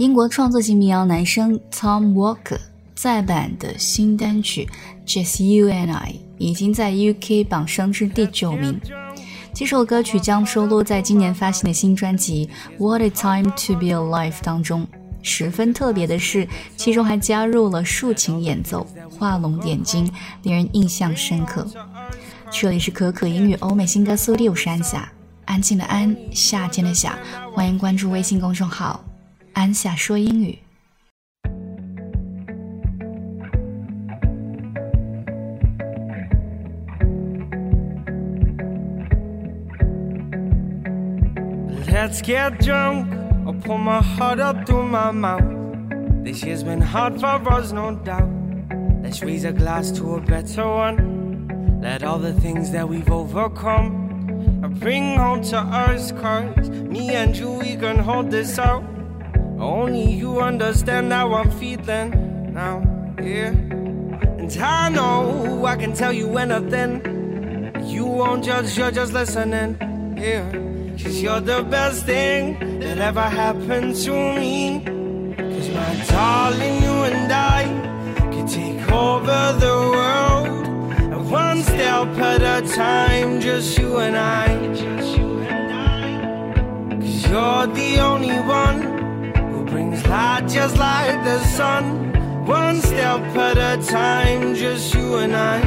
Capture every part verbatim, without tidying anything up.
英国创作型民谣男声 Tom Walker 再版的新单曲 Just You and I 已经在 U K 榜升至第九名。这首歌曲将收录在今年发行的新专辑 What a Time to Be Alive 当中。十分特别的是，其中还加入了竖琴演奏，画龙点睛，令人印象深刻。这里是可可英语欧美新歌速递，我是安夏，安静的安，夏天的夏，欢迎关注微信公众号安夏说英语。 Let's get drunk, I'll pour my heart up through my mouth. This year's been hard for us, no doubt. Let's raise a glass to a better one. Let all the things that we've overcome bring home to us, cause me and you, we can hold this out. Only you understand how I'm feeling now, yeah. And I know I can tell you anything. You won't judge, you're just listening, yeah. Cause you're the best thing that ever happened to me. Cause my darling, you and I can take over the world, and one step at a time, just you and I. Cause you're the only one who brings light just like the sun. One step at a time, just you and I.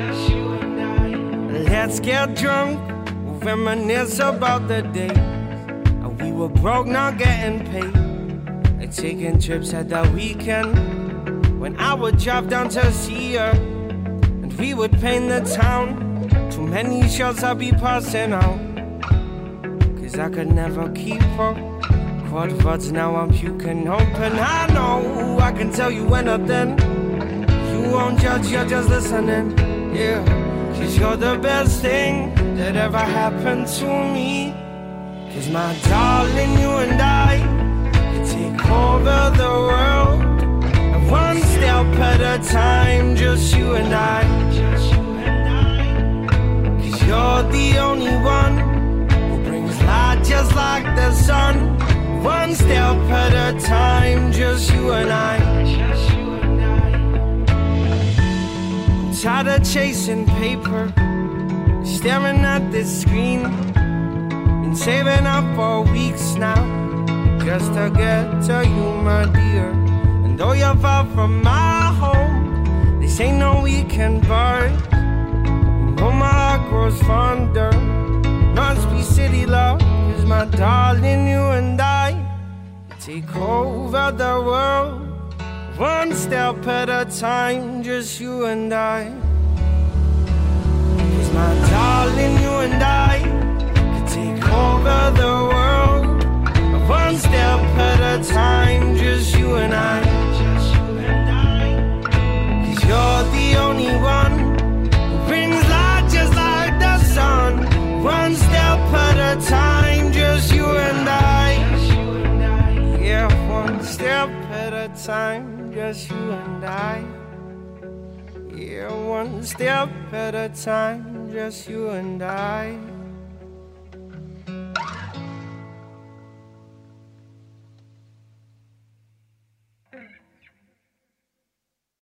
Let's get drunk, reminisce about the day we were broke, not getting paid, like taking trips at the weekend, when I would drive down to see her, and we would paint the town. Too many shots I'd be passing out, cause I could never keep up. Quad words, now I'm puking open. I know I can tell you anything. You won't judge, you're just listening, yeah. Cause you're the best thing that ever happened to me. Cause my darling, you and I can take over the world, and one step at a time, just you and I. Cause you're the only one who brings light just like the sun. One step at a time, just you and I. I'm tired of chasing paper, staring at this screen, been saving up for weeks now, just to get to you, my dear. And though you're far from my home, this ain't no weekend bar. You know my heart grows fonder, must be city love. Cause my darling, you and I take over the world, one step at a time, just you and I. Cause my darling, you and I can take over the world, one step at a time, just you and I. Cause you're the only one who brings light just like the sun. One step at a time, just you and I. Yeah, one step at a time, just you and I. Yeah, one step at a time, just you and I.